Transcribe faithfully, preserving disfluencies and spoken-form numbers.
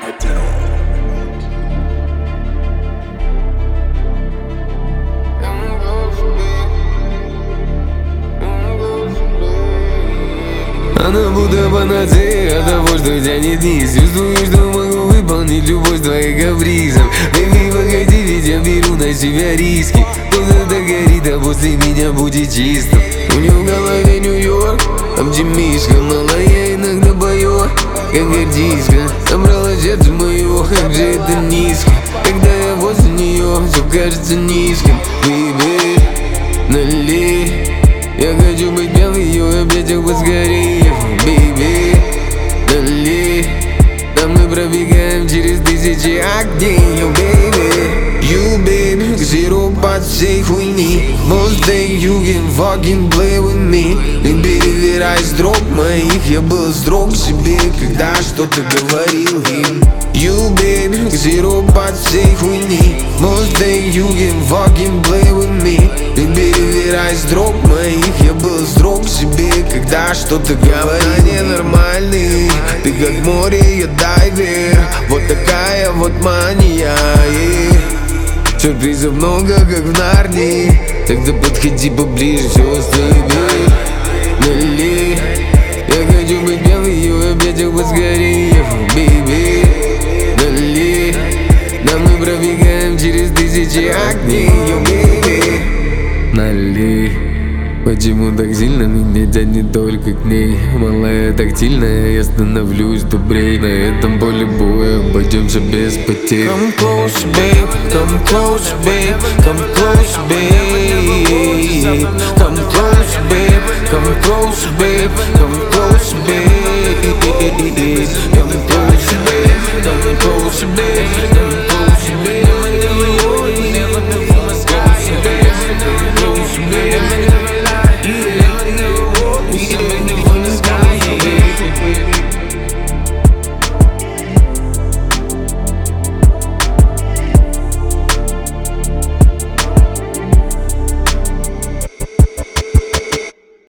Она будто панацея от того, что тянет вниз. Чувствую, что могу выполнить любовь твоих капризов. Baby, погоди, ведь я беру на себя риски. Кто-то горит, а после меня будет чисто. У нее в голове Нью-Йорк, оптимистка, но я иногда бою, как артистка. Собрала сердце мое, как же это низко. Когда я возле нее, все кажется низким. Baby, налей. Я хочу быть в ее объятиях поскорее. Baby, налей. Там мы пробегаем через тысячи огней. You baby, you baby, сироп от всей хуйни. Most day you can fucking play with me. Не перевирай строк моих, я был строг к себе, когда что-то говорил им. You baby, сироп от всей хуйни. Most day you can fucking play with me. Не перевирай строк моих, я был строг к себе, когда что-то говорил. Ненормальный, ты как море, я дайвер. Вот такая вот мания, yeah. Сюрпризов много, как в Нарнии. Тогда подходи поближе, все остальное. Налей. Я хочу быть в ее объятиях поскорее. Baby, налей. Да мы пробегаем через тысячи огней. Baby, налей. Почему так сильно меня тянет только к ней? Малая тактильная, я становлюсь добрей. На этом поле боя обойдемся без потерь. Come close, babe, come close, babe, come close, babe. Come close, babe, come close, babe, come close, babe.